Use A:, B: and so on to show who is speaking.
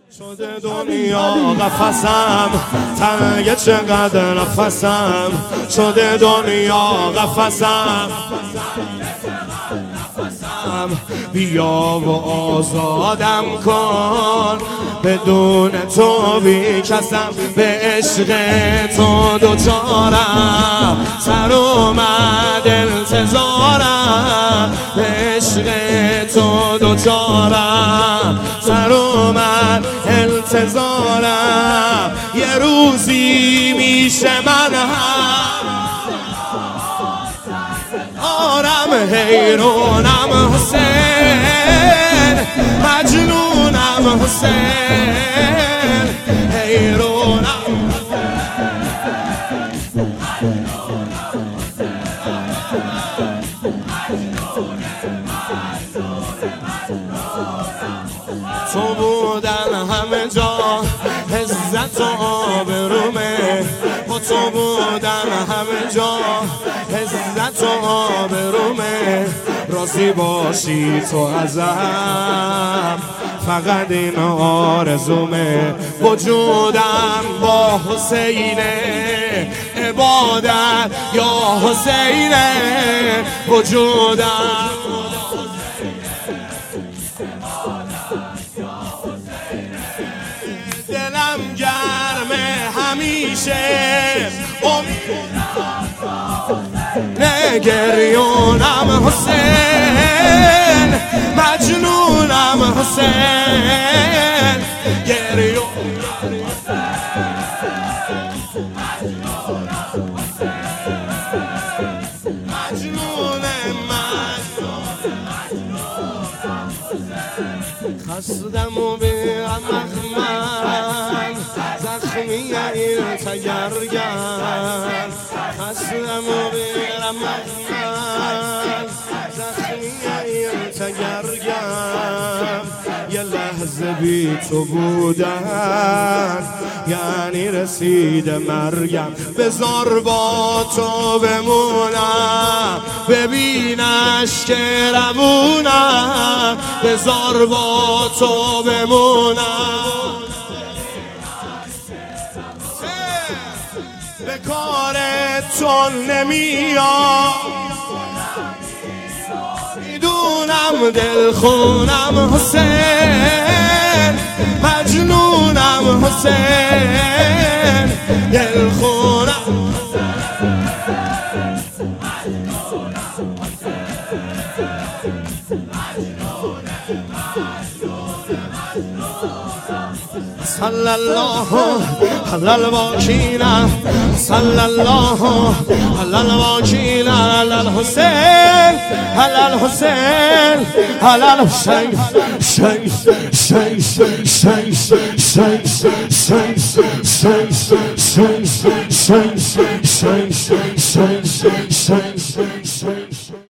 A: شده دنیا قفسم، تنگ چقدر نفسم. شده دنیا قفسم، بیا و آزادم کن. بدون تو بی کسم، به عشق تو دوچارم. سر اومد انتظارم، به عشق تو دوچارم. سر اومد انتظارم. یه روزی میشه من هم آرم، حیرونم حسین، مجنونم حسین، حیرونم. تو بودن همه جا عزت و آبرومه، با تو بودن همه جا عزت و آبرومه. راضی باشی تو ازم، فقط این آرزومه. وجودم با حسینه، عبادت یا حسینه. وجودم دلم گرمه همیشه، نگریونم حسین، مجنونم حسین، گریونم خستم و بیرم مخمن، زخمی این تگرگن. خستم و بیرم مخمن، زخمی این تگرگن. یه لحظه بی تو بودن یعنی رسیده مرگم. بذار با تو بمونم، ببینش که روونم. بذار با تو بمونم، به کار تو نمیام. میدونم دل خونم حسین، مجنونم حسین، دل خونم. صلی الله علی الوکیل، صلی الله علی الوکیل، علی الحسین، علی الحسین، علی الحسین. شین شین شین شین شین شین شین شین شین شین شین شین شین شین شین شین شین.